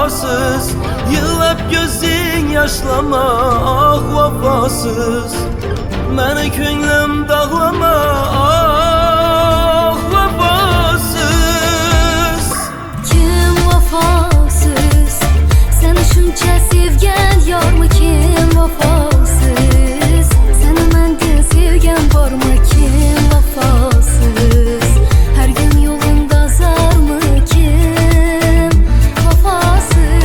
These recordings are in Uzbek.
vefasız. Yığlab gözün yaşlama ah vefasız. Məni könlüm dağlama ah vefasız. Kim vefasız? Seni şuncha sevgan yormi kim vefasız? Seni menden sevgan bormi kim vefasız? Her gün yolunda zarmi kim vefasız?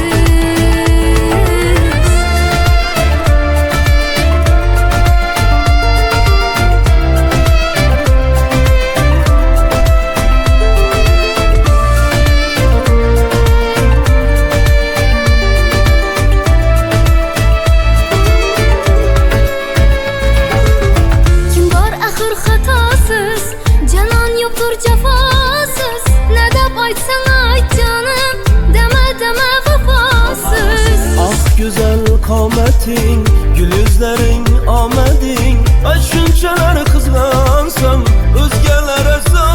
Cefasız, ne dep aytsan ayt canım, deme vefasız. Ah güzel kametin, gül yüzlerin amedin. Ay şunçalar kızgansam, özgelere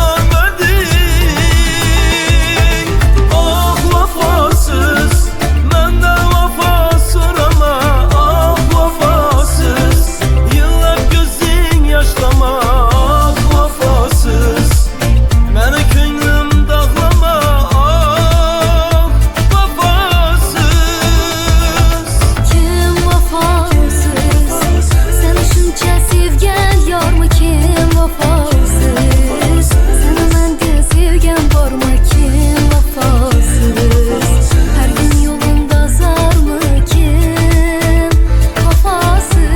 sarmadin. Ah vefasız, menden vefa sorama ah vefasız. Yıllar gözün yaşlama ah vefasız. Məni könlüm dağlama ah vefasız. Kim vefasız? Seni şuncha sevgan yormi kim vefasız? Seni menden sevgan bormi kim vefasız? Her gün yolunda zarmi kim vefasız?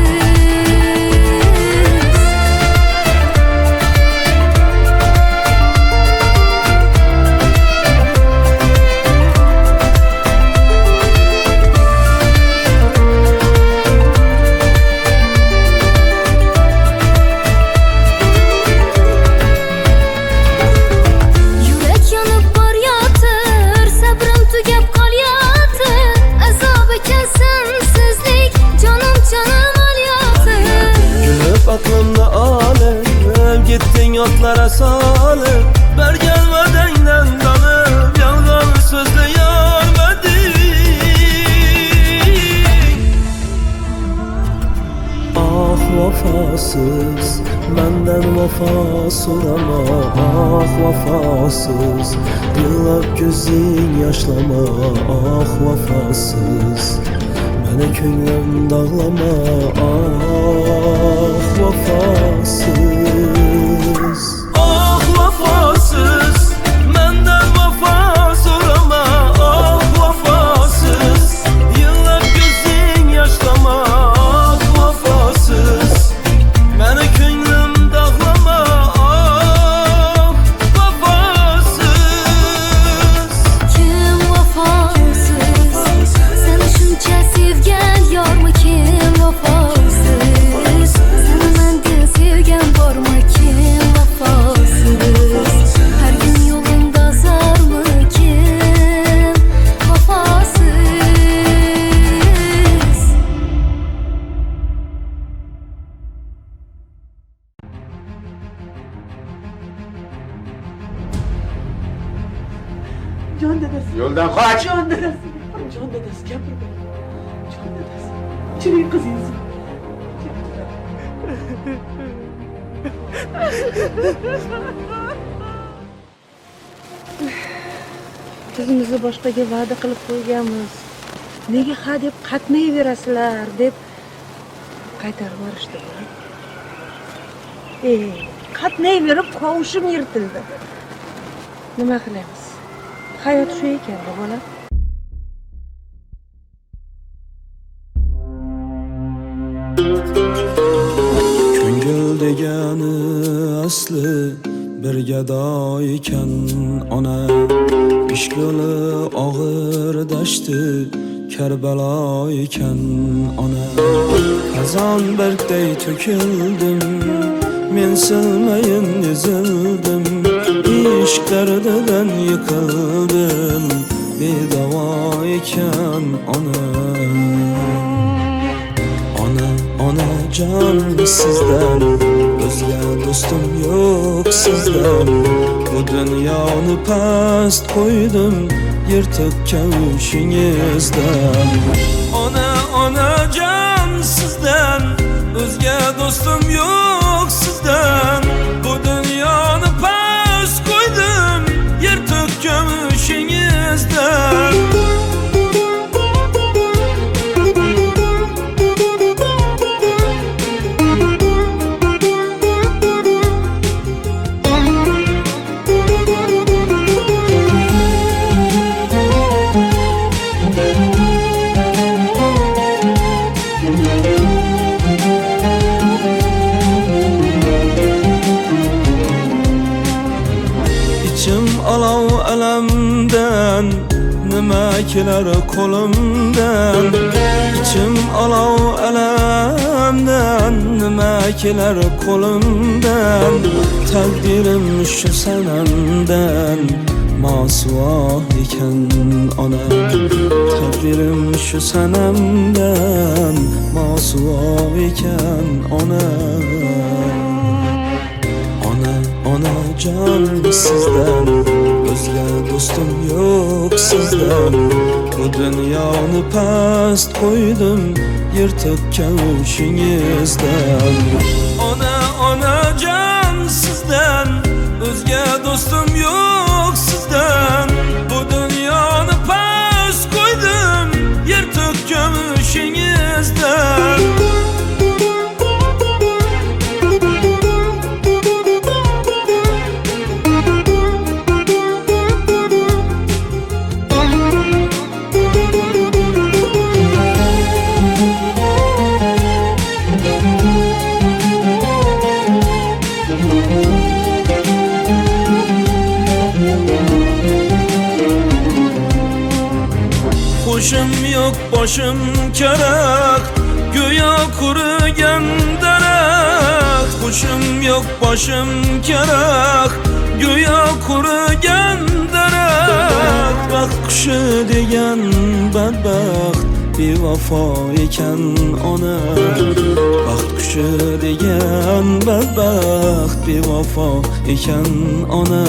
Yürek yanıp baryatır, sabrım tugab qolyatir. Azob ekan sensizlik, canım alyatir. Gülüp aklımda alem, gittin yotlara salib. Bergelmedenden danıp, yalgan sözle yarmedin. Ah vefasız, menden vefa sorama ah vefasız. Yıllar gözün yaşlama ah vefasız. Məni könlüm dağlama ah vefasız. Ah vefasız, menden vefa sorama ah vefasız. Yıllar gözün yaşlama ah vefasız. Məni könlüm dağlama ah vefasız. Kim vefasız? Seni şuncha sevgan yormi kim vefasız? Seni menden sevgan bormi kim vefasız? Her gün yolunda zarmi kim vefasız? Can dedesi. Yoldan kaç! Can dedesi. Can dedesi gel buraya. Can dedesi. Çileğin kızıyız. Bizimizni boshqaga va'da qilib qo'yganmiz. Nega ha deb qatnayverasizlar deb qaytarib yuborishdi. Qatnayverib qovushim yirtildi. Nima qilamiz? Hayot shu ekan-da, bola. Ko'ngil degani asli bir gado ekan ona. Ishq yo'li og'ir dashti Karbalo ekan ona. Xazon bargday to'kildim, men silmayin ezildim. Ishq dardidan yiqildim, bedavo ekan ona. Onajon sizdan o'zga do'stim yo'q sizdan. Bu dunyoni past qo'ydim, yırtık kavuşingizdan. Onajon sizdan o'zga do'stim yo'q sizdan. Bu dunyoni pas qo'ydim yirtiq kavuşingizdan. İçim olov alamdan, nima kelar qo'limdan. İçim olov alamdan, nima kelar qo'limdan. Taqdirim shu sanamdan, mosuvo ekan ona. Taqdirim shu sanamdan, mosuvo ekan ona. Onajon sizdan o'zga do'stim yo'q sizdan. Bu dunyoni past qo'ydim yirtiq kavuşingizdan. Onajon sizdan o'zga do'stim yo'q sizdan. Bu dunyoni past qo'ydim yirtiq kavuşingizdan. Qo'shim yo'q boshim kerak, go'yo qurigan daraxt. Qo'shim yo'q boshim kerak, go'yo qurigan daraxt. Baxt qushi degan badbaxt bevafo ekan ona. Baxt qushi degan badbaxt bevafo ekan ona.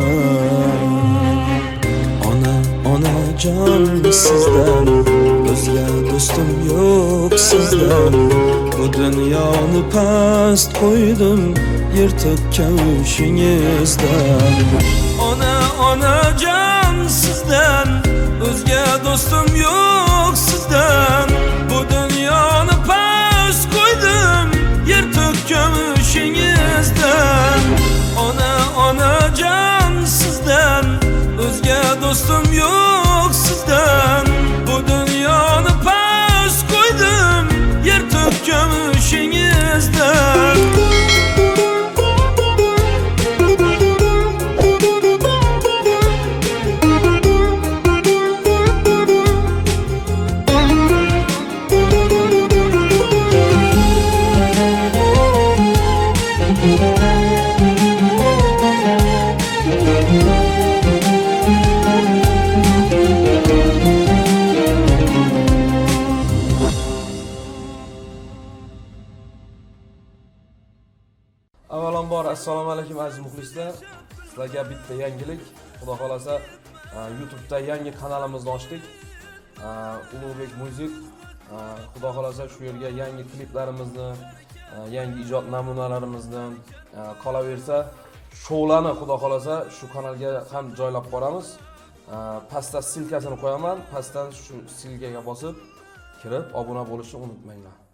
Onajon sizdan o'zga do'stim yo'q sizdan. Bu dunyoni past qo'ydim yirtiq kavuşingizdan. Onajon sizdan o'zga do'stim yo'q sizdan. Bu dunyoni past qo'ydim yirtiq kavuşingizdan. Onajon sizdan o'zga do'stim yo'q sizdan. Bu dunyoni past qo'ydim yirtiq kavuşingizdan. Avvalambor assalomu alaykum aziz muxlislar. Sizlarga bitta yangilik. Xudo xolasa YouTube'da yangi kanalimizni ochdik. Ulug'bek Music. Xudo xolasa shu yerga yangi kliplarimizni, yangi ijod namunalarimizni, qolaversa shoularni xudo xolasa shu kanalga ham joylab boramiz. Pastda silkasini qo'yaman. Pastdan shu silkaga bosib kirib obuna bo'lishni unutmanglar.